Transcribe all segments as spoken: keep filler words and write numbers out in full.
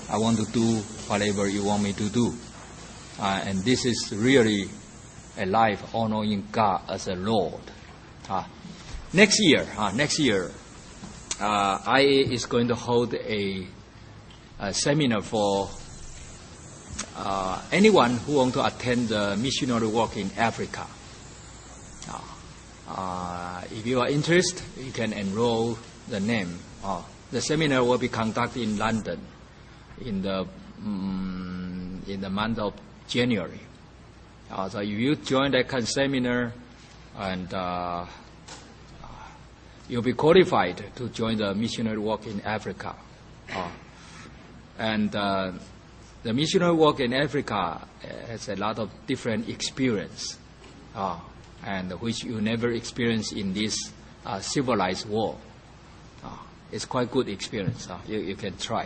I want to do whatever you want me to do. Uh, and this is really a life honoring God as a Lord. Uh, next year, uh, next year, uh, I A is going to hold a, a seminar for uh, anyone who wants to attend the missionary work in Africa. Uh, uh, if you are interested, you can enroll the name. Uh, the seminar will be conducted in London in the um, in the month of January. Uh, so if you join that kind of seminar, and uh, you'll be qualified to join the missionary work in Africa. Uh, and uh, the missionary work in Africa has a lot of different experience, uh, and which you never experience in this uh, civilized world. Uh, it's quite good experience. Uh, you, you can try.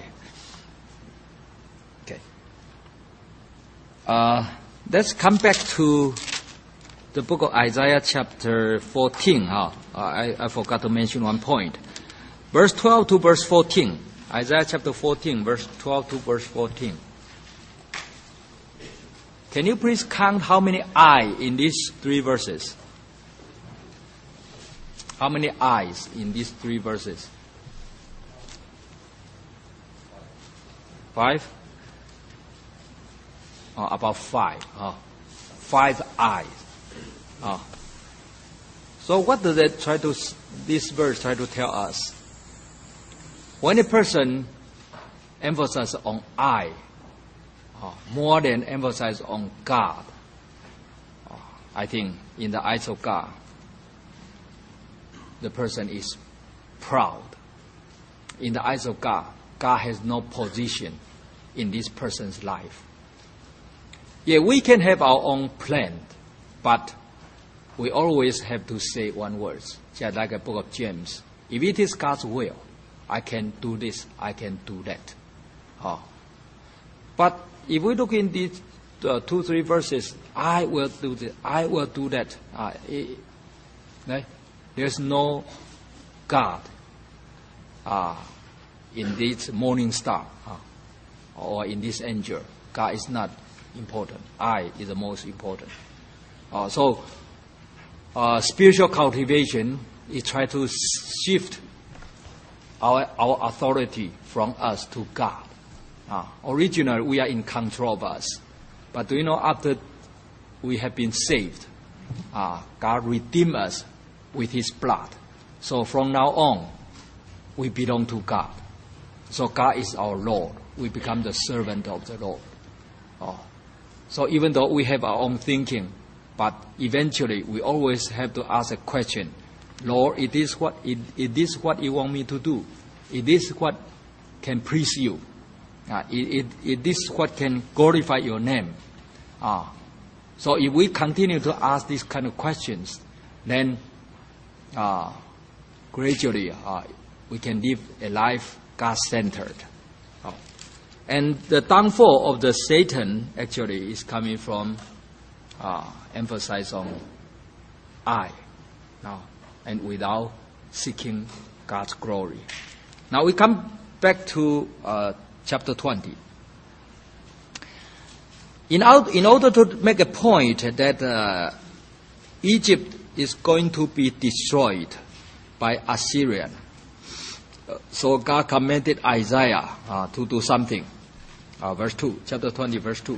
Okay. Uh, let's come back to the book of Isaiah chapter fourteen. Huh? Uh, I, I forgot to mention one point. Verse twelve to verse fourteen. Isaiah chapter fourteen, verse twelve to verse fourteen. Can you please count how many I in these three verses? How many I's in these three verses? Five? Oh, about five. Oh, five I's. Oh. So what does that try to, this verse try to tell us? When a person emphasizes on I, oh, more than emphasize on God, oh, I think in the eyes of God, the person is proud. In the eyes of God, God has no position in this person's life. Yeah, we can have our own plan, but we always have to say one word, just like the book of James. If it is God's will, I can do this, I can do that. Oh. But if we look in these uh, two, three verses, I will do this, I will do that. Uh, it, right? There's no God uh, in this morning star uh, or in this angel. God is not important. I is the most important. Uh, so, uh, spiritual cultivation is try to shift our our authority from us to God. Uh, originally, we are in control of us, but do you know after we have been saved, uh, God redeemed us with His blood. So from now on, we belong to God. So God is our Lord. We become the servant of the Lord. Uh, So even though we have our own thinking, but eventually we always have to ask a question, Lord, it is what it, it is what you want me to do. It is what can please you. Uh, it, it, it is what can glorify your name. Uh, so if we continue to ask these kind of questions, then uh, gradually uh, we can live a life God-centered. Uh, And the downfall of the Satan actually is coming from uh, emphasis on I, now, and without seeking God's glory. Now we come back to uh, chapter twenty. In, out, in order to make a point that uh, Egypt is going to be destroyed by Assyrian, so God commanded Isaiah uh, to do something. Uh, verse two, chapter twenty, verse two.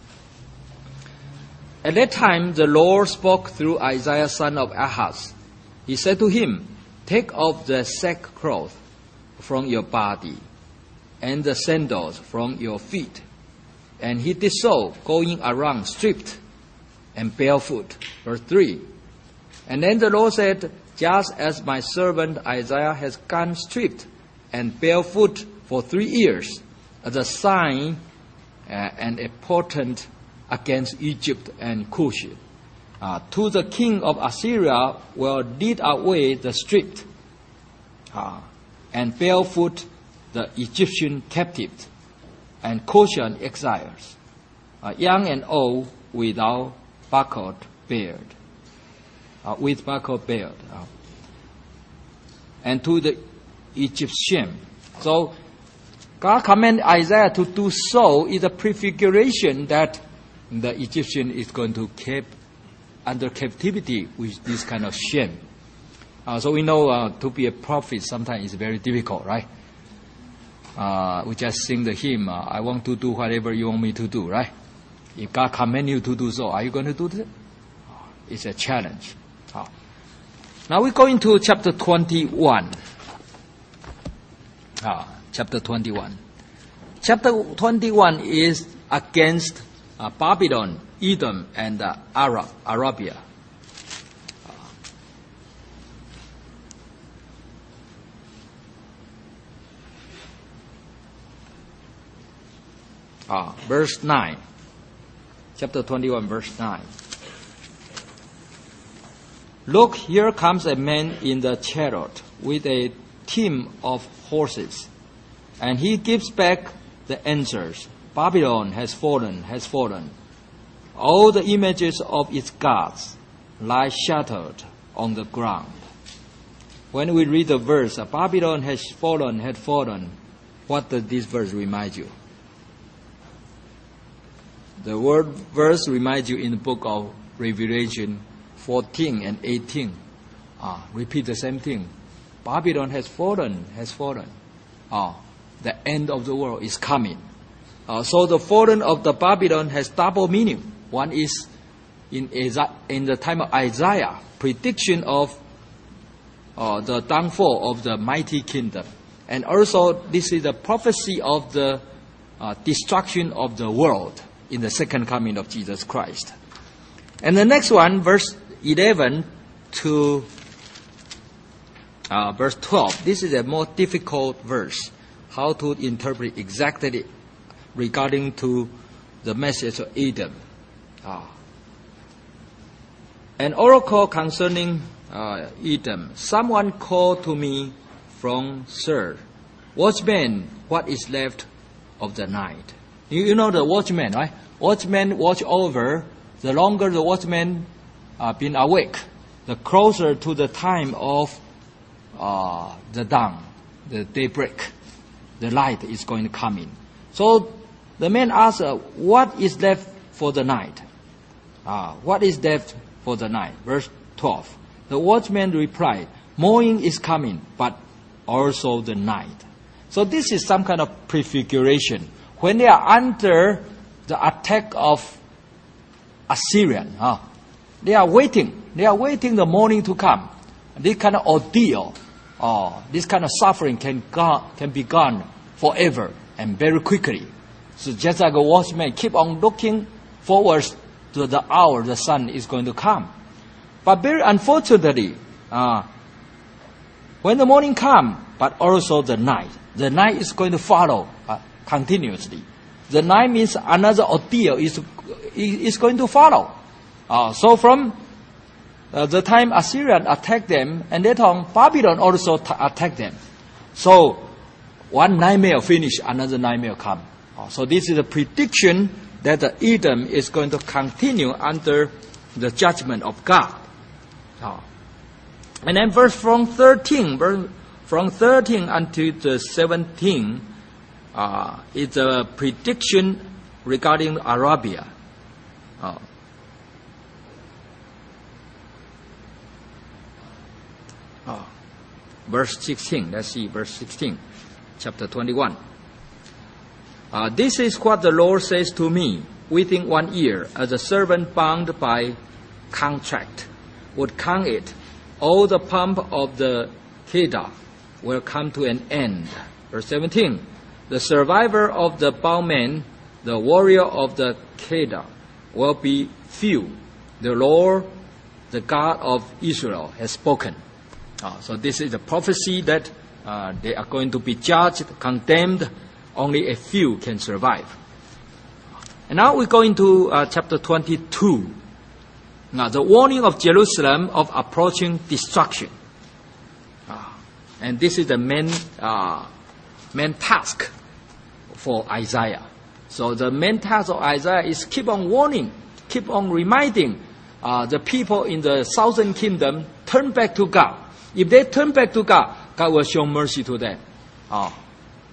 At that time, the Lord spoke through Isaiah, son of Ahaz. He said to him, "Take off the sackcloth from your body and the sandals from your feet." And he did so, going around stripped and barefoot. Verse three. And then the Lord said, "Just as my servant Isaiah has gone stripped and barefoot for three years, as a sign uh, and a portent against Egypt and Cush, uh, to the king of Assyria will lead away the stripped uh, and barefoot the Egyptian captives and Cushan exiles, uh, young and old without buckled beard, uh, with buckled beard, uh, and to the Egyptian." So God commanded Isaiah to do so is a prefiguration that the Egyptian is going to keep under captivity with this kind of shame. Uh, so we know uh, to be a prophet sometimes is very difficult, right? Uh, we just sing the hymn, uh, I want to do whatever you want me to do, right? If God commands you to do so, are you going to do that? It's a challenge. Uh, now we go into chapter twenty-one. Uh, chapter twenty-one. Chapter twenty-one is against uh, Babylon, Edom, and uh, Arab, Arabia. Ah, verse nine. Chapter twenty-one, verse nine. Look, here comes a man in the chariot with a team of horses, and he gives back the answers. Babylon has fallen, has fallen. All the images of its gods lie shattered on the ground. When we read the verse, Babylon has fallen, had fallen, what does this verse remind you? The word verse reminds you in the book of Revelation fourteen and eighteen. Ah, repeat the same thing. Babylon has fallen, has fallen. Ah, the end of the world is coming. Uh, so the fallen of the Babylon has double meaning. One is in, in the time of Isaiah, prediction of uh, the downfall of the mighty kingdom. And also this is the prophecy of the uh, destruction of the world in the second coming of Jesus Christ. And the next one, verse eleven to uh, verse twelve. This is a more difficult verse. How to interpret exactly regarding to the message of Edom. Ah. An oracle concerning uh, Edom. Someone called to me from Seir, watchman, what is left of the night? You, you know the watchman, right? Watchman watch over. The longer the watchman uh, been awake, the closer to the time of uh, the dawn, the daybreak, the light is going to come in. So the man asked, uh, what is left for the night? Uh, what is left for the night? Verse twelve. The watchman replied, morning is coming, but also the night. So this is some kind of prefiguration. When they are under the attack of Assyrian, huh, they are waiting. They are waiting the morning to come. This kind of ordeal, uh, this kind of suffering can go, can be gone forever and very quickly. So just like a watchman, keep on looking forward to the hour the sun is going to come. But very unfortunately, uh, when the morning comes, but also the night, the night is going to follow uh, continuously. The night means another ordeal is is going to follow. Uh, so from uh, the time Assyrian attacked them, and later on Babylon also t- attacked them. So one nightmare finish, another nightmare come. Uh, so this is a prediction that the Edom is going to continue under the judgment of God. Uh, and then verse from thirteen, verse from thirteen until the seventeen, uh, is a prediction regarding Arabia. Uh, uh, verse sixteen, let's see, verse sixteen, chapter twenty-one. Uh, this is what the Lord says to me within one year, as a servant bound by contract would count it. All the pomp of the Kedar will come to an end. Verse seventeen. The survivor of the bowman, the warrior of the Kedar, will be few. The Lord, the God of Israel, has spoken. Uh, so this is a prophecy that uh, they are going to be judged, condemned. Only a few can survive. And now we go into uh, chapter twenty-two. Now, the warning of Jerusalem of approaching destruction. Uh, and this is the main, uh, main task for Isaiah. So the main task of Isaiah is keep on warning, keep on reminding uh, the people in the southern kingdom, turn back to God. If they turn back to God, God will show mercy to them. Uh,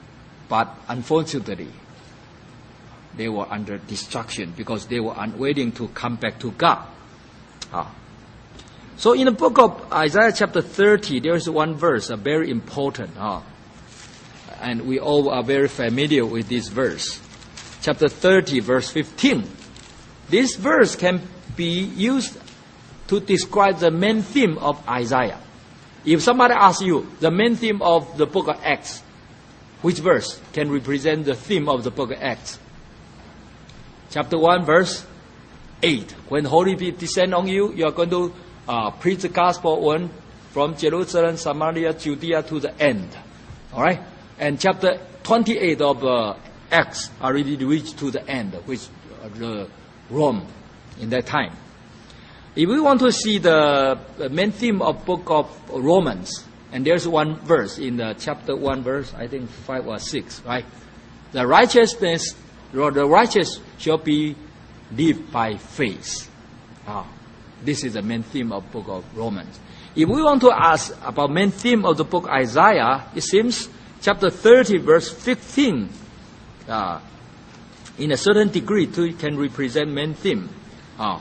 But unfortunately, they were under destruction because they were unwilling to come back to God. Ah. So in the book of Isaiah chapter thirty, there is one verse, uh, very important. Ah. And we all are very familiar with this verse. Chapter thirty, verse fifteen. This verse can be used to describe the main theme of Isaiah. If somebody asks you, the main theme of the book of Acts, which verse can represent the theme of the book of Acts? Chapter one, verse eight. When Holy Spirit descend on you, you are going to uh, preach the gospel one from Jerusalem, Samaria, Judea to the end. All right? And chapter twenty-eight of uh, Acts already reached to the end, which uh, the Rome in that time. If we want to see the main theme of book of Romans, and there's one verse in the chapter one, verse I think five or six, right? The righteousness, or the righteous shall be lived by faith. Ah, this is the main theme of book of Romans. If we want to ask about main theme of the book Isaiah, it seems chapter thirty, verse fifteen, uh, in a certain degree, too, can represent main theme. Ah.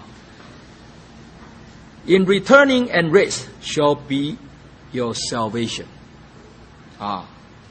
In returning and rest shall be your salvation. Ah.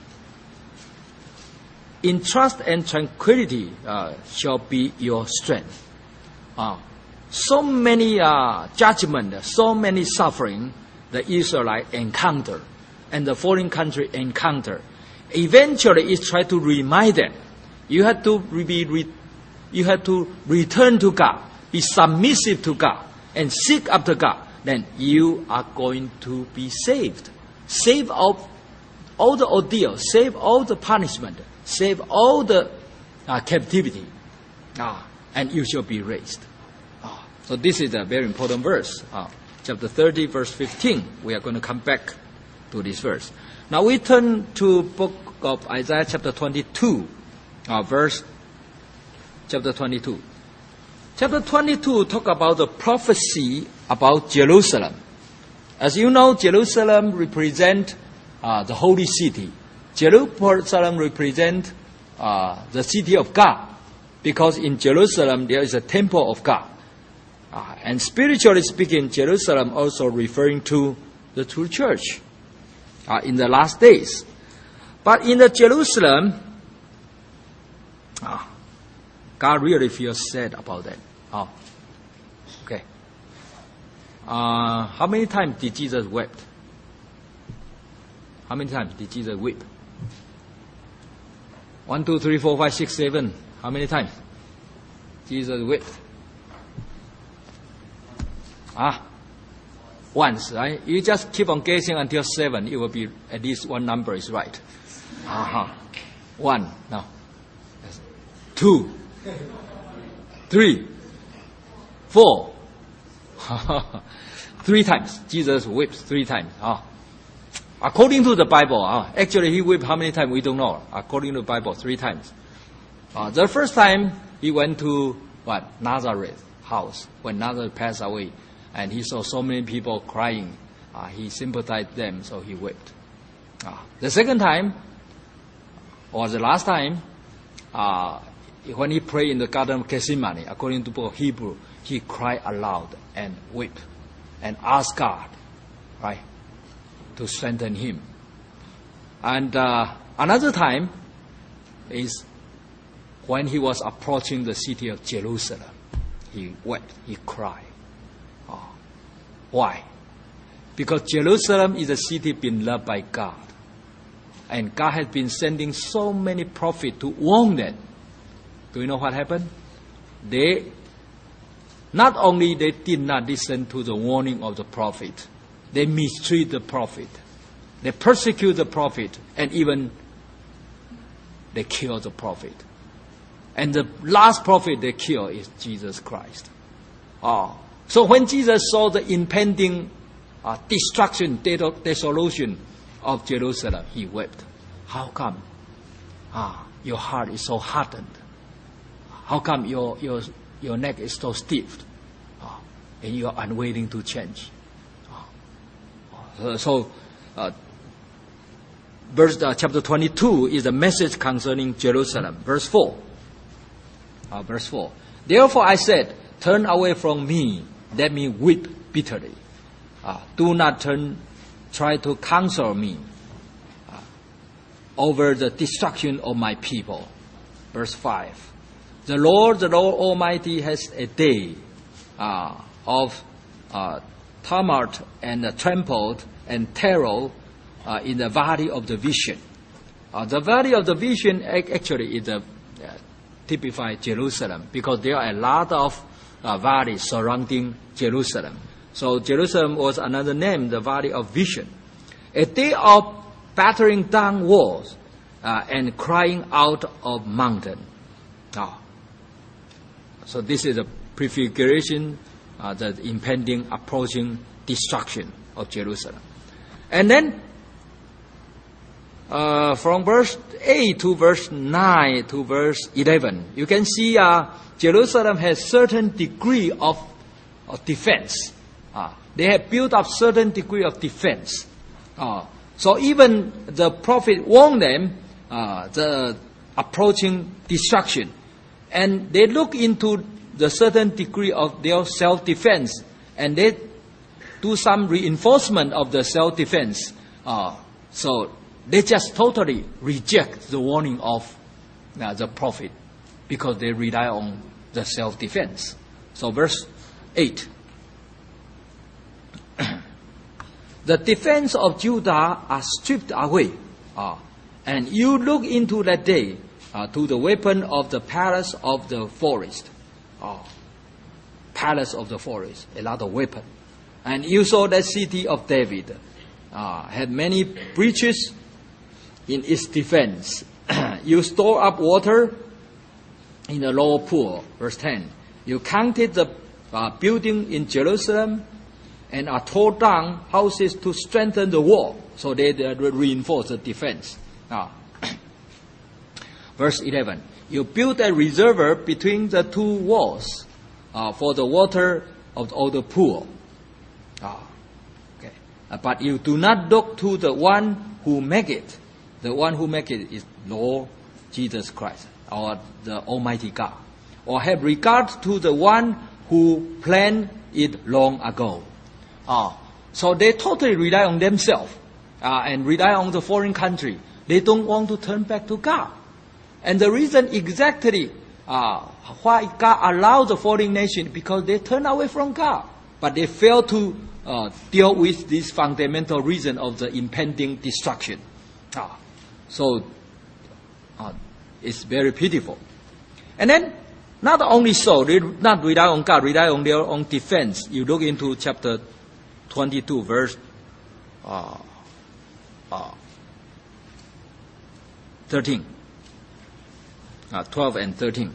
In trust and tranquility uh, shall be your strength. Ah. So many uh, judgment, so many suffering the Israelites encounter and the foreign country encounter. Eventually, it tries to remind them, you have to be, re- you have to return to God, be submissive to God, and seek after God. Then you are going to be saved, save of all the ordeal, save all the punishment, save all the uh, captivity, ah, and you shall be raised. Ah. So this is a very important verse, ah. Chapter thirty, verse fifteen. We are going to come back to this verse. Now we turn to book of Isaiah chapter twenty-two, uh, verse chapter twenty-two. Chapter twenty-two talk about the prophecy about Jerusalem. As you know, Jerusalem represent uh, the holy city. Jerusalem represent uh, the city of God, because in Jerusalem there is a temple of God. Uh, and spiritually speaking, Jerusalem also referring to the true church uh, in the last days. But in the Jerusalem, uh, God really feels sad about that. Oh, okay. Uh, how many times did Jesus wept? How many times did Jesus weep? One, two, three, four, five, six, seven. How many times? Jesus wept. Ah, once, right? You just keep on guessing until seven. It will be at least one number is right. Uh-huh. One, no. Two. Three. Four. Three times. Jesus wept three times. Ah. According to the Bible, ah, actually he wept how many times? We don't know. According to the Bible, three times. Uh, the first time he went to what? Nazareth house when Nazareth passed away. And he saw so many people crying. Uh, he sympathized them, so he wept. Uh, the second time, or the last time, uh, when he prayed in the Garden of Gethsemane, according to the book of Hebrew, he cried aloud and wept and asked God, right, to strengthen him. And uh, another time is when he was approaching the city of Jerusalem. He wept, he cried. Oh. Why? Because Jerusalem is a city been loved by God. And God has been sending so many prophets to warn them. Do you know what happened? They, not only they did not listen to the warning of the prophet, they mistreat the prophet. They persecute the prophet, and even they kill the prophet. And the last prophet they kill is Jesus Christ. Oh. So when Jesus saw the impending uh, destruction, dissolution of Jerusalem, he wept. How come? Ah, your heart is so hardened. How come your your your neck is so stiff, ah, and you are unwilling to change? Ah. So, uh, verse uh, chapter twenty-two is a message concerning Jerusalem. Verse four. Uh, verse four. Therefore I said, turn away from me, let me weep bitterly. Uh, do not turn, try to counsel me uh, over the destruction of my people. Verse five. The Lord, the Lord Almighty has a day uh, of uh, tumult and uh, trampled and terror uh, in the valley of the vision. Uh, the valley of the vision actually is a, uh, typifies Jerusalem because there are a lot of uh, valleys surrounding Jerusalem. So Jerusalem was another name, the valley of vision. A day of battering down walls uh, and crying out of mountain. Oh. So this is a prefiguration, uh, the impending, approaching destruction of Jerusalem. And then, uh, from verse eight to verse nine to verse eleven, you can see uh, Jerusalem has certain degree of, of defense. Uh, they have built up certain degree of defense. Uh, so even the prophet warned them uh, the approaching destruction. And they look into the certain degree of their self-defense, and they do some reinforcement of the self-defense. Uh, so they just totally reject the warning of uh, the prophet because they rely on the self-defense. So verse eight. The defense of Judah are stripped away. Uh, and you look into that day uh, to the weapon of the palace of the forest. Uh, palace of the forest, a lot of weapon. And you saw that city of David uh, had many breaches in its defense. You store up water in the lower pool. Verse ten. You counted the uh, building in Jerusalem and are tore down houses to strengthen the wall. So they, they reinforce the defense. Uh, verse eleven. You built a reservoir between the two walls uh, for the water of, of the pool. Uh, okay. uh, but you do not look to the one who make it. The one who make it is Lord Jesus Christ, or the Almighty God. Or have regard to the one who planned it long ago. Uh, so they totally rely on themselves uh, and rely on the foreign country. They don't want to turn back to God. And the reason exactly uh, why God allowed the foreign nation, because they turn away from God. But they fail to uh, deal with this fundamental reason of the impending destruction. Uh, so uh, it's very pitiful. And then, not only so, they not rely on God, rely on their own defense. You look into chapter twenty-two, verse uh, uh, thirteen. Uh, twelve and thirteen.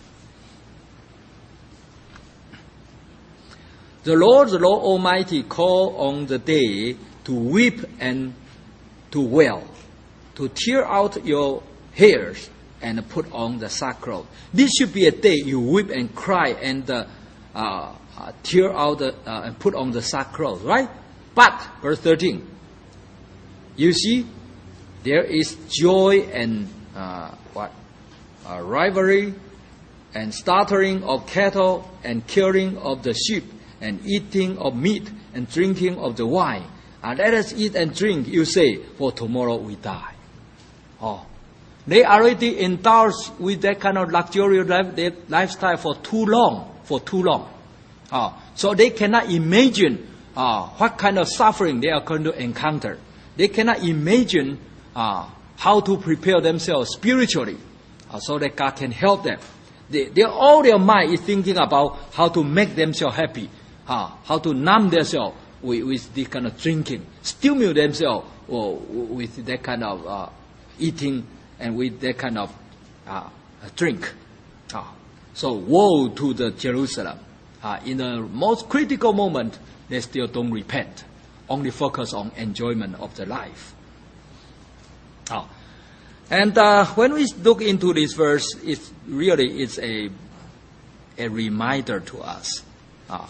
The Lord, the Lord Almighty, called on the day to weep and to wail, to tear out your hairs and put on the sackcloth. This should be a day you weep and cry and uh, uh, uh, tear out the, uh, and put on the sackcloth, right? But, verse thirteen, you see, there is joy and uh, what? Uh, rivalry and slaughtering of cattle and killing of the sheep and eating of meat and drinking of the wine. And let us eat and drink, you say, for tomorrow we die. Oh, they already indulged with that kind of luxurious life, lifestyle for too long, for too long. Oh, so they cannot imagine uh, what kind of suffering they are going to encounter. They cannot imagine uh, how to prepare themselves spiritually uh, so that God can help them. They, they, all their mind is thinking about how to make themselves happy, uh, how to numb themselves with, with this kind of drinking, stimulate themselves uh, with that kind of uh, eating and with that kind of uh, drink. Uh, so woe to the Jerusalem. Uh, in the most critical moment, they still don't repent, only focus on enjoyment of the life. Uh, and uh, when we look into this verse, it really is a a reminder to us. Uh,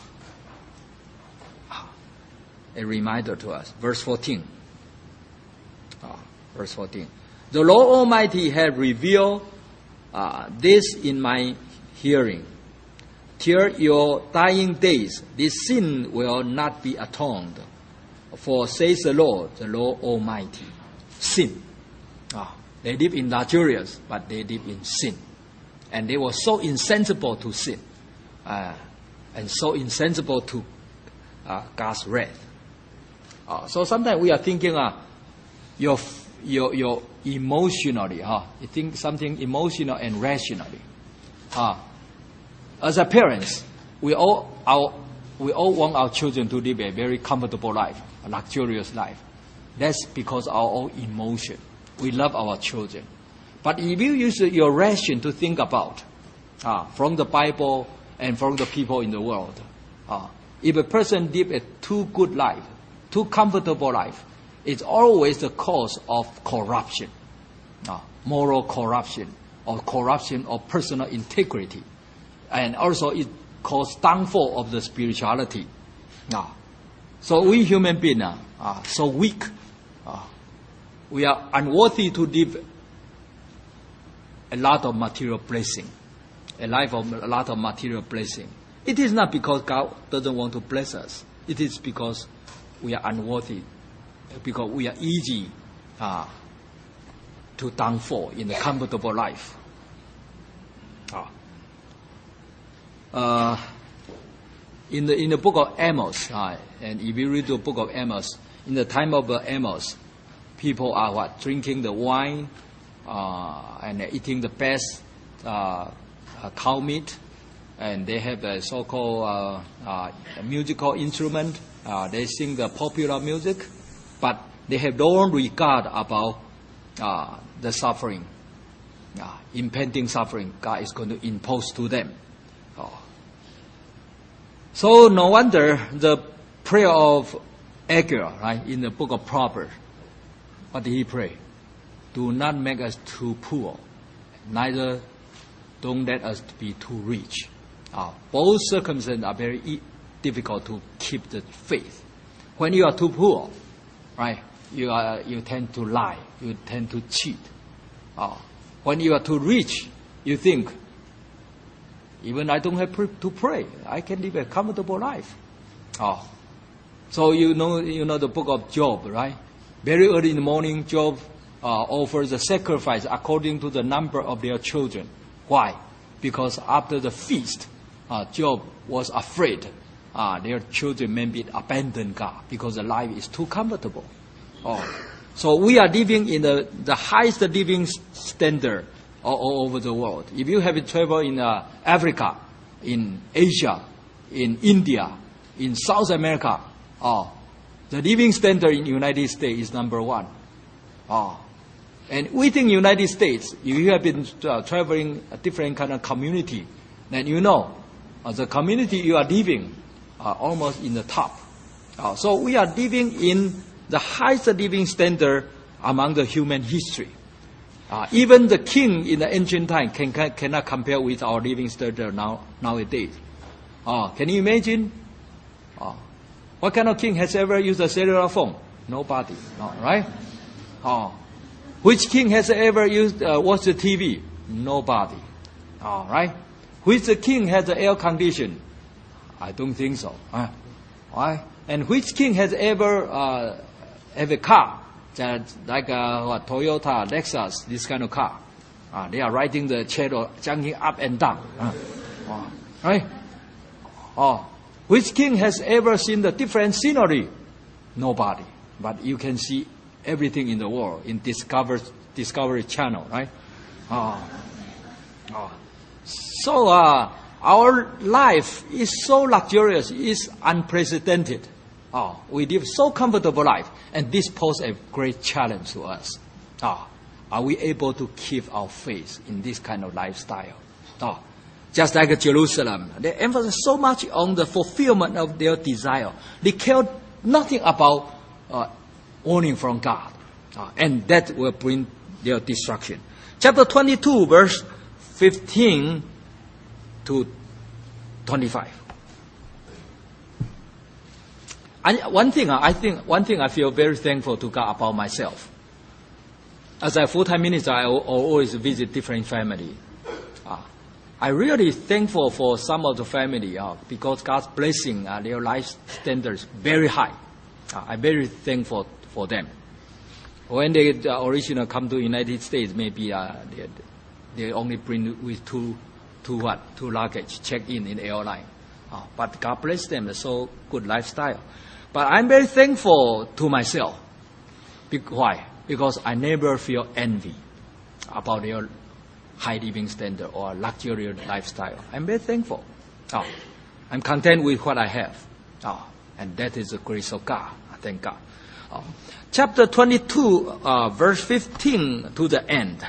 a reminder to us. Verse fourteen. Uh, Verse fourteen. The Lord Almighty had revealed uh, this in my hearing. Till your dying days, this sin will not be atoned. For, says the Lord, the Lord Almighty. Sin. Ah, they live in luxurious, but they live in sin. And they were so insensible to sin. Uh, and so insensible to uh, God's wrath. Uh, so sometimes we are thinking, uh, you're, you're, you're emotionally, huh? You think something emotional and rationally. Uh, As a parents, we all our we all want our children to live a very comfortable life, a luxurious life. That's because of our own emotion. We love our children. But if you use your ration to think about, uh, from the Bible and from the people in the world, uh, if a person live a too good life, too comfortable life, it's always the cause of corruption, uh, moral corruption, or corruption of personal integrity. And also it causes downfall of the spirituality. Uh, so we human beings are uh, so weak. Uh, we are unworthy to live a lot of material blessing. A life of a lot of material blessing. It is not because God doesn't want to bless us. It is because we are unworthy. Because we are easy uh, to downfall in a comfortable life. Uh, Uh, in the in the book of Amos, uh, and if you read the book of Amos, in the time of uh, Amos, people are what drinking the wine uh, and eating the best uh, uh, cow meat, and they have a so-called uh, uh, musical instrument. Uh, they sing the popular music, but they have no regard about uh, the suffering, uh, impending suffering God is going to impose to them. So no wonder the prayer of Agur, right, in the book of Proverbs, what did he pray? Do not make us too poor, neither don't let us be too rich. Uh, both circumstances are very e- difficult to keep the faith. When you are too poor, right, you are you tend to lie, you tend to cheat. Uh, when you are too rich, you think, even I don't have to pray, I can live a comfortable life. Oh, so you know, you know the book of Job, right? Very early in the morning, Job uh, offers a sacrifice according to the number of their children. Why? Because after the feast, uh, Job was afraid uh, their children may be abandoned God because the life is too comfortable. Oh, so we are living in the the highest living standard all, all over the world. If you have traveled in uh, Africa, in Asia, in India, in South America, oh, the living standard in the United States is number one. Oh, and within United States, if you have been uh, traveling a different kind of community, then you know uh, the community you are living are almost in the top. Uh, so we are living in the highest living standard among the human history. Uh, even the king in the ancient time can, can, cannot compare with our living standard now nowadays. Uh, can you imagine? Uh, what kind of king has ever used a cellular phone? Nobody, no, right? Uh, which king has ever used uh, watched the T V? Nobody. All right. Which king has the air condition? I don't think so. Uh, right? And which king has ever uh, have a car? That like uh, what, Toyota, Lexus, this kind of car. Uh, they are riding the chariot, jumping up and down. Uh, uh, right? Oh, which king has ever seen the different scenery? Nobody. But you can see everything in the world in Discovery, Discovery Channel, right? Oh. Oh. So uh, our life is so luxurious, is unprecedented. Oh, we live so comfortable life, and this poses a great challenge to us. Oh, are we able to keep our faith in this kind of lifestyle? Oh, just like Jerusalem, they emphasize so much on the fulfillment of their desire. They care nothing about uh, warning from God, uh, and that will bring their destruction. Chapter twenty-two, verse fifteen to twenty-five. And one thing I think, one thing I feel very thankful to God about myself. as a full-time minister, I always visit different family. Uh, I'm really thankful for some of the family uh, because God's blessing, uh, their life standards very high. Uh, I'm very thankful for them. When they uh, originally come to the United States, maybe uh, they, they only bring with two, two what, two luggage, check in in the airline. Uh, but God bless them, they're so good lifestyle. But I'm very thankful to myself. Be- why? Because I never feel envy about their high living standard or luxurious lifestyle. I'm very thankful. Oh, I'm content with what I have. Oh, and that is the grace of God. Thank God. Oh. Chapter twenty-two, uh, verse fifteen to the end.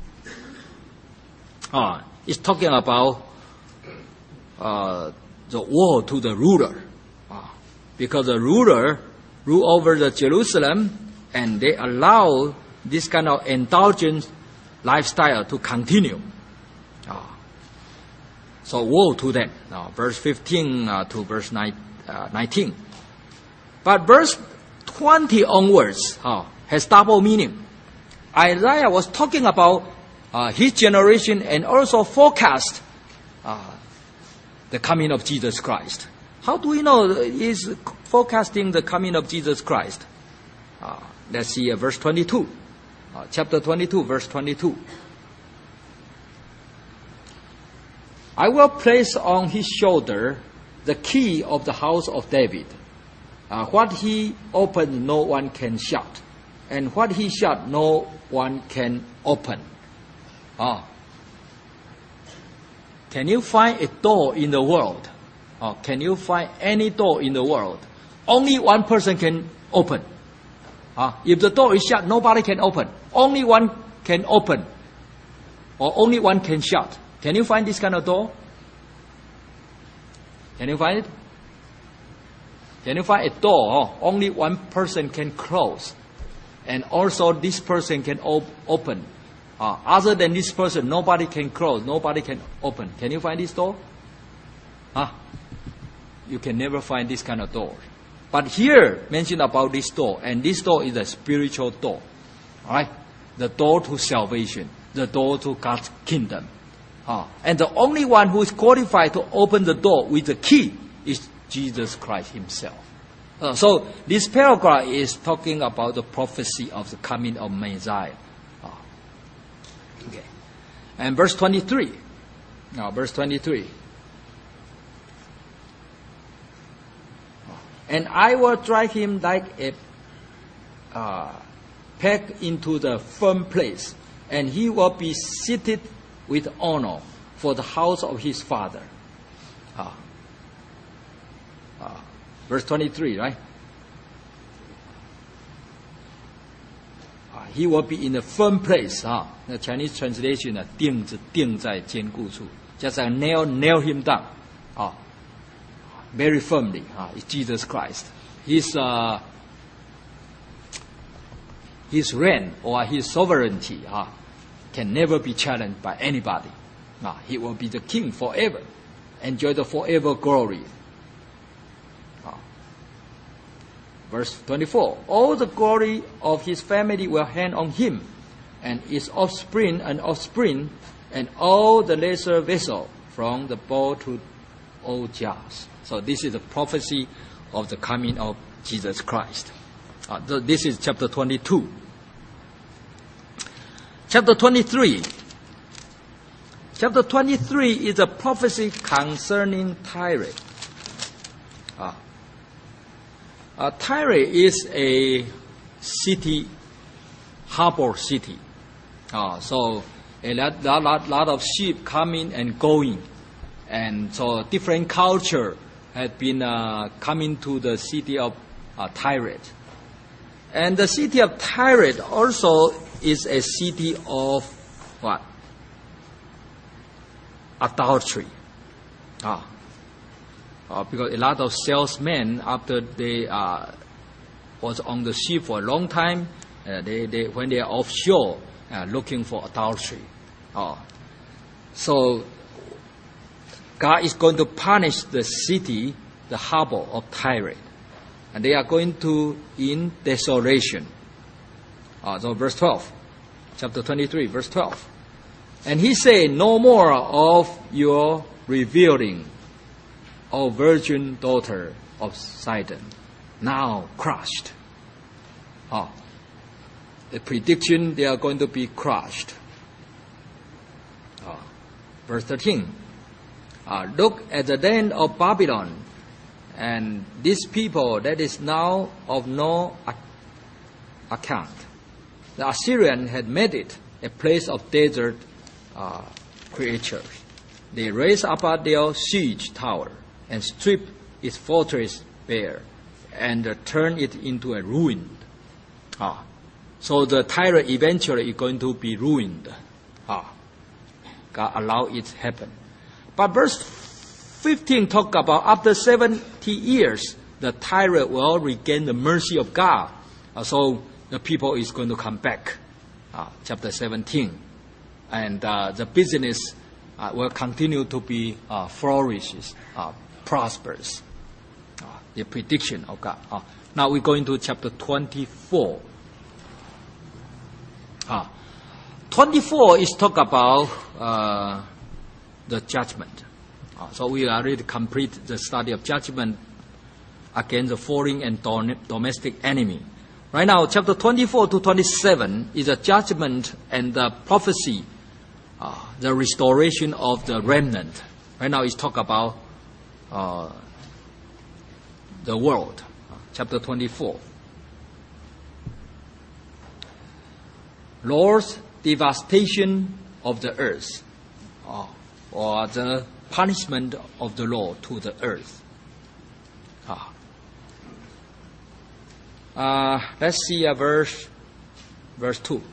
Oh, it's talking about uh, the war to the ruler. Oh, because the ruler rule over the Jerusalem, and they allow this kind of indulgent lifestyle to continue. Oh. So woe to them. Now, verse fifteen uh, to verse nine, uh, nineteen. But verse twenty onwards uh, has double meaning. Isaiah was talking about uh, his generation and also forecast uh, the coming of Jesus Christ. How do we know he's forecasting the coming of Jesus Christ? Uh, let's see uh, verse twenty-two. Uh, chapter twenty-two, verse twenty-two. I will place on his shoulder the key of the house of David. Uh, what he opened, no one can shut. And what he shut, no one can open. Uh, can you find a door in the world? Uh, can you find any door in the world? Only one person can open. Uh, if the door is shut, nobody can open. Only one can open. Or only one can shut. Can you find this kind of door? Can you find it? Can you find a door? Oh, only one person can close. And also this person can op- open. Uh, other than this person, nobody can close. Nobody can open. Can you find this door? Huh? You can never find this kind of door. But here, mentioned about this door. And this door is a spiritual door. Alright? The door to salvation. The door to God's kingdom. Uh, and the only one who is qualified to open the door with the key is Jesus Christ himself. Uh, so this paragraph is talking about the prophecy of the coming of Messiah. Uh, okay. And verse twenty-three. Now verse twenty-three. And I will drive him like a uh, peg into the firm place, and he will be seated with honor for the house of his father. Uh, uh, verse twenty-three, right? Uh, he will be in a firm place. Uh, the Chinese translation, uh, 钉子钉在坚固处, just like nail, nail him down. Uh, very firmly. Uh, it's Jesus Christ. His, uh, his reign or his sovereignty uh, can never be challenged by anybody. Uh, he will be the king forever. Enjoy the forever glory. Uh, verse twenty-four. All the glory of his family will hang on him, and his offspring and offspring, and all the lesser vessel, from the bowl to all jars. So this is the prophecy of the coming of Jesus Christ. Uh, th- this is chapter twenty-two. Chapter twenty-three. Chapter twenty-three is a prophecy concerning Tyre. Uh, uh, Tyre is a city, harbor city. Uh, so a lot, lot, lot of ship coming and going. And so different culture had been uh, coming to the city of uh, Tyre. And the city of Tyre also is a city of what? Adultery. Ah. Uh, because a lot of salesmen, after they uh, was on the ship for a long time, uh, they, they when they are offshore, uh, looking for adultery. Uh, so God is going to punish the city, the harbor of Tyre. And they are going to in desolation. Uh, so verse twelve. chapter twenty-three, verse twelve. And he said, no more of your revealing, O virgin daughter of Sidon, now crushed. Oh, the prediction, they are going to be crushed. Oh. Verse thirteen. Uh, look at the land of Babylon, and this people that is now of no account. The Assyrian had made it a place of desert uh, creatures. They raised up their siege tower and stripped its fortress bare and uh, turned it into a ruin. Ah. So the Tyre eventually is going to be ruined. Ah. God allowed it to happen. But verse fifteen talk about after seventy years, the Tyre will regain the mercy of God. Uh, so the people is going to come back. Uh, chapter seventeen. And uh, the business uh, will continue to be uh, flourishes, uh, prosperous. Uh, the prediction of God. Uh, now we go into chapter twenty-four. Uh, twenty-four is talk about uh, the judgment. Uh, so we already complete the study of judgment against the foreign and dom- domestic enemy. Right now, chapter twenty-four to twenty-seven is a judgment and the prophecy, uh, the restoration of the remnant. Right now, it's talk about uh, the world. Uh, chapter twenty-four. Lord's devastation of the earth, uh, or the punishment of the Lord to the earth. Uh, Uh, let's see a verse, verse two.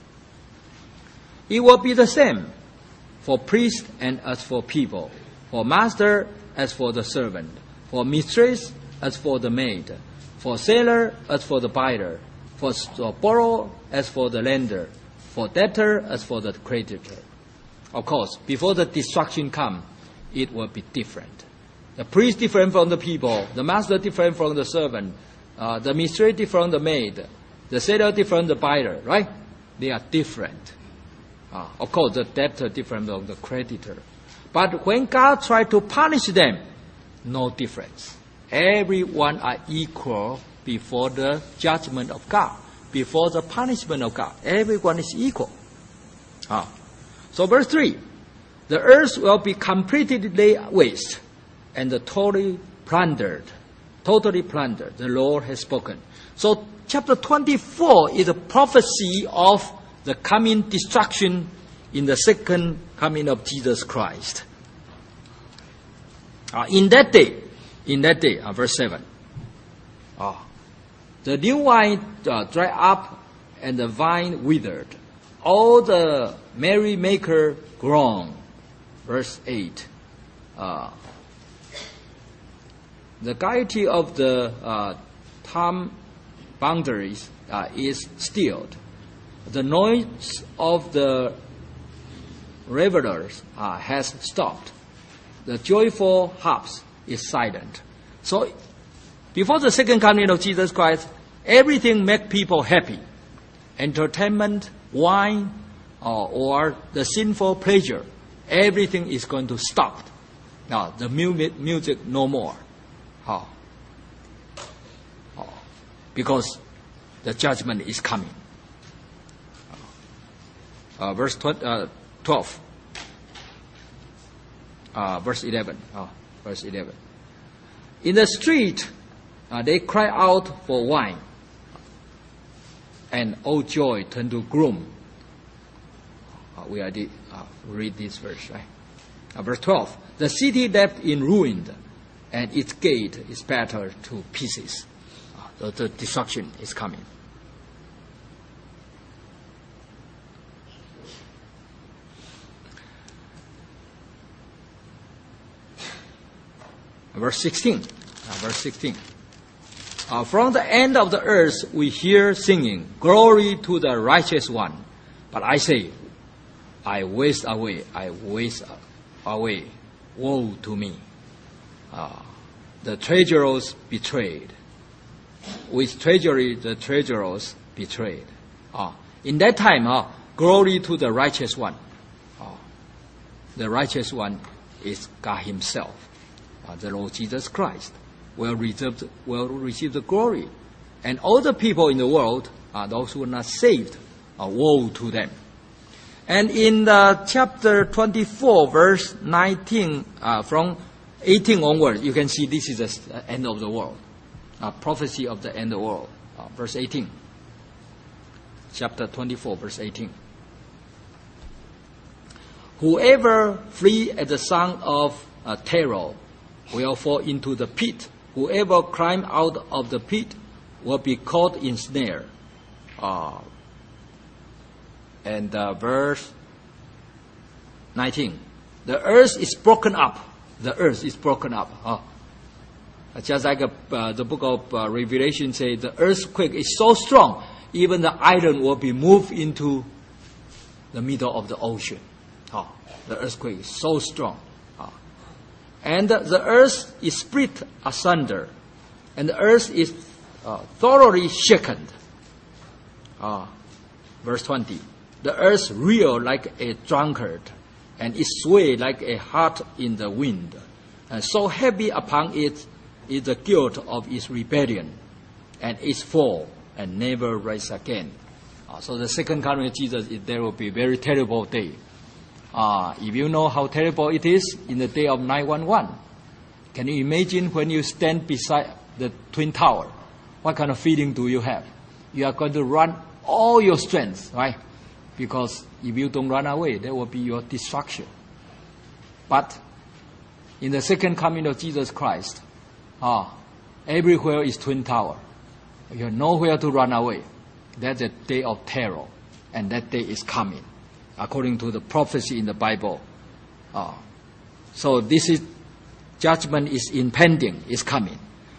It will be the same for priest and as for people, for master as for the servant, for mistress as for the maid, for seller as for the buyer, for borrower as for the lender, for debtor as for the creditor. Of course, before the destruction come, it will be different. The priest different from the people, the master different from the servant, Uh, the mistress different from the maid, the seller different from the buyer, right? They are different. Uh, of course, the debtor different from the creditor. But when God tried to punish them, no difference. Everyone are equal before the judgment of God, before the punishment of God. Everyone is equal. Uh, so verse three, the earth will be completely laid waste and totally plundered. Totally plundered. The Lord has spoken. So chapter twenty-four is a prophecy of the coming destruction in the second coming of Jesus Christ. Uh, in that day, in that day, uh, verse seven, uh, the new wine uh, dried up and the vine withered. All the merrymaker groaned. Verse eight. Uh, The gaiety of the uh, time boundaries uh, is stilled. The noise of the revelers uh, has stopped. The joyful harps is silent. So, before the second coming of Jesus Christ, everything make people happy. Entertainment, wine, uh, or the sinful pleasure, everything is going to stop. Now, the mu- music no more. Oh. Oh. Because the judgment is coming. Uh, verse tw- uh, twelve. Uh, verse eleven. Oh, verse eleven. In the street, uh, they cry out for wine. And all joy turned to gloom. Uh, we already uh, read this verse, right? Uh, verse twelve. The city left in ruin, and its gate is battered to pieces. Uh, the, the destruction is coming. Verse sixteen. Uh, verse sixteen. Uh, from the end of the earth we hear singing, glory to the righteous one. But I say, I waste away, I waste away, woe to me. Uh, the treasurers betrayed. With treasury, the treasurers betrayed. Uh, in that time, uh, Glory to the righteous one. Uh, the righteous one is God himself. Uh, the Lord Jesus Christ will, reserve, will receive the glory. And all the people in the world, uh, those who are not saved, uh, woe to them. And in the chapter twenty-four, verse nineteen, uh, from eighteen onward, you can see this is the end of the world. Uh, prophecy of the end of the world. Uh, verse eighteen. Chapter twenty-four, verse eighteen. Whoever flee at the sound of uh, terror will fall into the pit. Whoever climb out of the pit will be caught in snare. Uh, and uh, verse nineteen. The earth is broken up. The earth is broken up. Uh, just like uh, the book of uh, Revelation says, the earthquake is so strong, even the island will be moved into the middle of the ocean. Uh, the earthquake is so strong. Uh, and uh, the earth is split asunder, and the earth is uh, thoroughly shaken. Uh, verse twenty. The earth reeled like a drunkard, and it swayed like a heart in the wind. And so heavy upon it is the guilt of its rebellion, and its fall, and never rise again. Uh, so the second coming of Jesus, is, there will be a very terrible day. Uh, if you know how terrible it is in the day of nine one one, can you imagine when you stand beside the Twin Tower? What kind of feeling do you have? You are going to run all your strength, right? Because if you don't run away, that will be your destruction. But in the second coming of Jesus Christ, ah, everywhere is Twin Tower. You have nowhere to run away. That's a day of terror, and that day is coming, according to the prophecy in the Bible. Ah, so this is judgment is impending, is coming.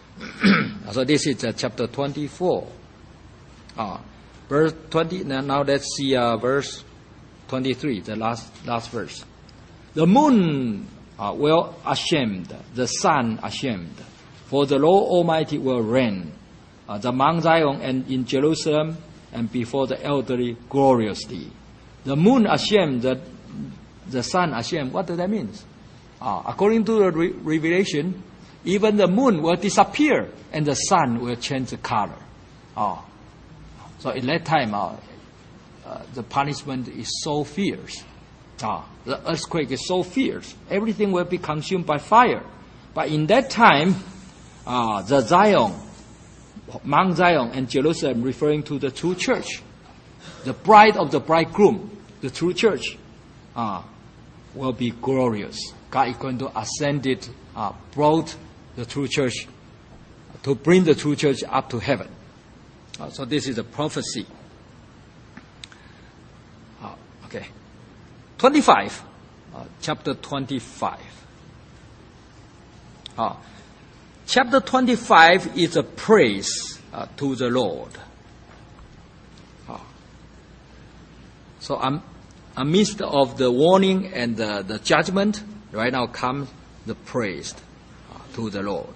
So this is uh, chapter twenty-four. Ah. Verse twenty. Now let's see uh, verse twenty-three, the last last verse. The moon uh, will ashamed, the sun ashamed, for the Lord Almighty will reign, uh, the Mount Zion and in Jerusalem, and before the elderly gloriously. The moon ashamed, the the sun ashamed. What does that mean? Uh, according to the re- Revelation, even the moon will disappear and the sun will change the color. Uh, So in that time, uh, uh, the punishment is so fierce. Uh, the earthquake is so fierce. Everything will be consumed by fire. But in that time, uh, the Zion, Mount Zion and Jerusalem, referring to the true church, the bride of the bridegroom, the true church, uh, will be glorious. God is going to ascend it, uh, brought the true church, to bring the true church up to heaven. Uh, so this is a prophecy. Uh, okay. twenty-five. Uh, chapter twenty-five. Uh, chapter twenty-five is a praise uh, to the Lord. Uh, so um, amidst of the warning and the, the judgment, right now comes the praise uh, to the Lord.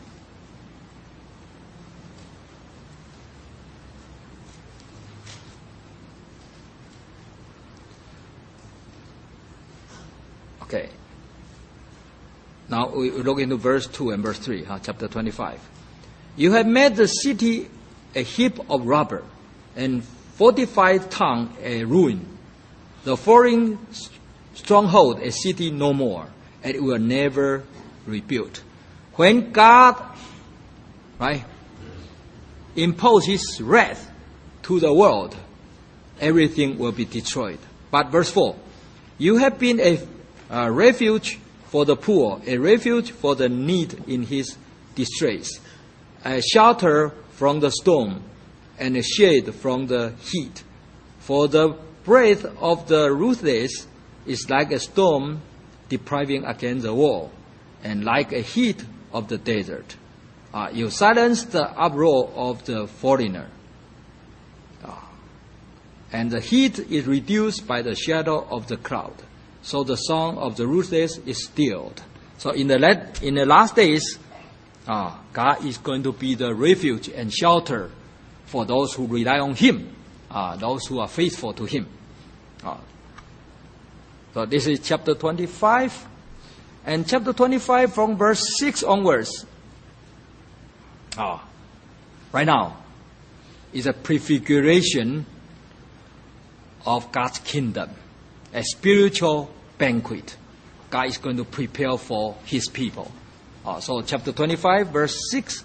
Okay. Now we look into verse two and verse three, huh, chapter twenty-five. You have made the city a heap of rubber, and fortified town a ruin. The foreign stronghold a city no more, and it will never rebuilt. When God, right, imposes His wrath to the world, everything will be destroyed. But verse four, you have been a A refuge for the poor, a refuge for the need in his distress, a shelter from the storm, and a shade from the heat. For the breath of the ruthless is like a storm depriving against the wall, and like a heat of the desert. Uh, you silence the uproar of the foreigner, uh, and the heat is reduced by the shadow of the cloud. So the song of the ruthless is stilled. So in the let, in the last days, uh, God is going to be the refuge and shelter for those who rely on Him, uh, those who are faithful to Him. Uh, so this is chapter twenty-five. And chapter twenty-five from verse six onwards. Uh, right now is a prefiguration of God's kingdom. A spiritual banquet. God is going to prepare for His people. Uh, so chapter twenty-five, verse six.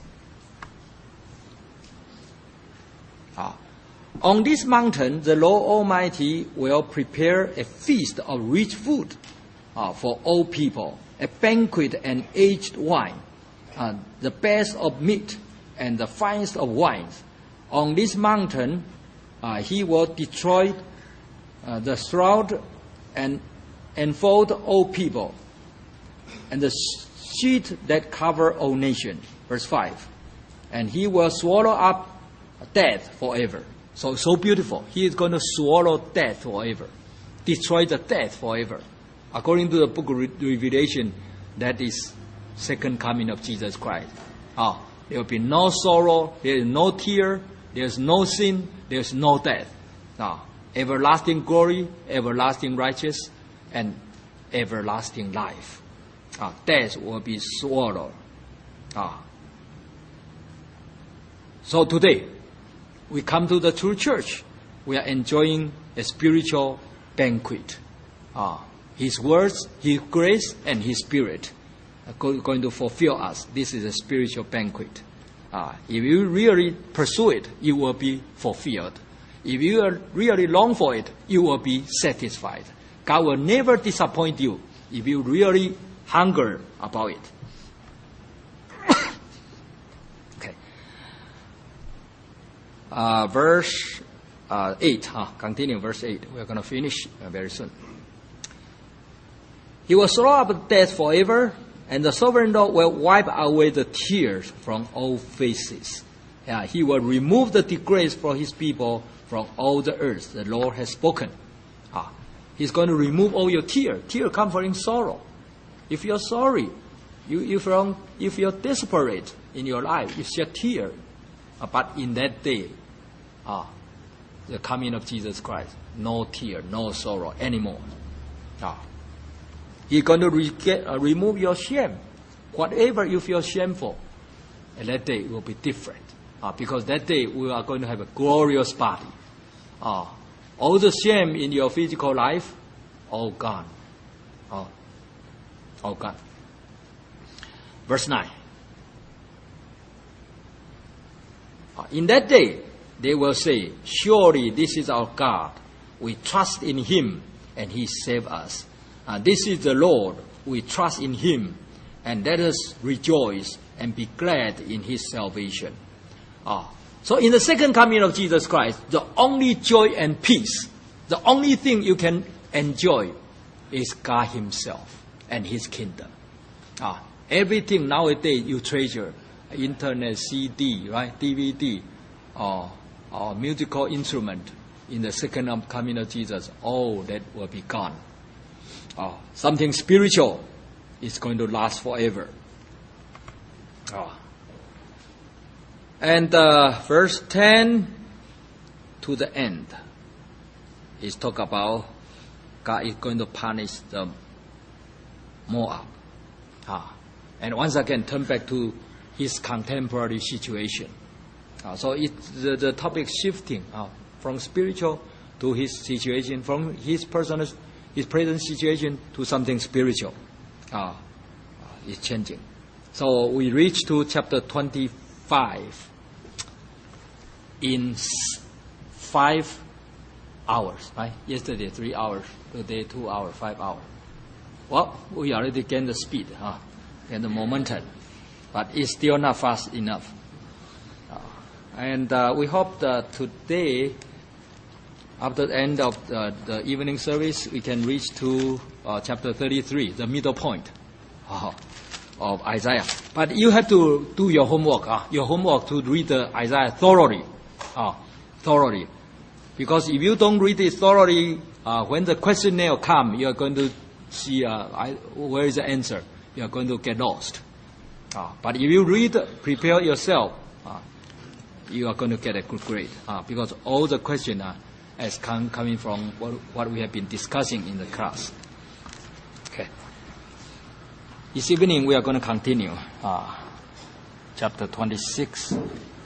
Uh, On this mountain, the Lord Almighty will prepare a feast of rich food uh, for all people, a banquet and aged wine, uh, the best of meat and the finest of wines. On this mountain, uh, He will destroy uh, the shroud and enfold all people, and the sheet that cover all nations. Verse five. And He will swallow up death forever. So, so beautiful. He is going to swallow death forever. Destroy the death forever. According to the book of Revelation, that is second coming of Jesus Christ. Ah, there will be no sorrow, there is no tear, there is no sin, there is no death. Ah, everlasting glory, everlasting righteousness, and everlasting life. Ah, death will be swallowed. Ah. So today, we come to the true church. We are enjoying a spiritual banquet. Ah, His words, His grace, and His Spirit are going to fulfill us. This is a spiritual banquet. Ah, if you really pursue it, you will be fulfilled. If you really long for it, you will be satisfied. God will never disappoint you if you really hunger about it. Okay. Uh, verse uh, eight. Huh? Continue verse eight. We're going to finish uh, very soon. He will throw up death forever, and the sovereign Lord will wipe away the tears from all faces. Yeah, He will remove the disgrace for His people from all the earth. The Lord has spoken. Ah, He's going to remove all your tears. Tears come from sorrow. If you're sorry, you, if, you're, if you're desperate in your life, you shed tears. Uh, but in that day, ah, the coming of Jesus Christ, no tear, no sorrow anymore. Ah. He's going to re- get, uh, remove your shame. Whatever you feel shameful, and that day will be different. Uh, because that day we are going to have a glorious body. Uh, all the shame in your physical life, all gone. Uh, all gone. Verse nine. Uh, in that day, they will say, surely this is our God. We trust in Him, and He saved us. Uh, this is the Lord. We trust in Him, and let us rejoice and be glad in His salvation. Uh, so in the second coming of Jesus Christ, the only joy and peace, the only thing you can enjoy is God Himself and His kingdom. Uh, everything nowadays you treasure, internet, C D, right, D V D, or, or musical instrument, in the second coming of Jesus, all that will be gone. Oh, something spiritual is going to last forever. Oh. And uh, verse ten to the end is talk about God is going to punish the Moab. Ah. And once again, turn back to his contemporary situation. Uh, so it, the, the topic shifting uh, from spiritual to his situation, from his personal his present situation to something spiritual. Uh, uh, it's changing. So we reach to chapter twenty-five in five hours, right? Yesterday, three hours. Today, two hours, five hours. Well, we already gained the speed, huh? And the momentum. But it's still not fast enough. Uh, and uh, we hope that today, after the end of the, the evening service, we can reach to uh, chapter thirty-three, the middle point uh, of Isaiah. But you have to do your homework, uh, your homework to read the Isaiah thoroughly, uh, thoroughly. Because if you don't read it thoroughly, uh, when the questionnaire comes, you are going to see uh, I, where is the answer. You are going to get lost. Uh, but if you read, prepare yourself, uh, you are going to get a good grade. Uh, because all the questions are as com- coming from what, what we have been discussing in the class. Okay. This evening we are going to continue uh, chapter twenty-six.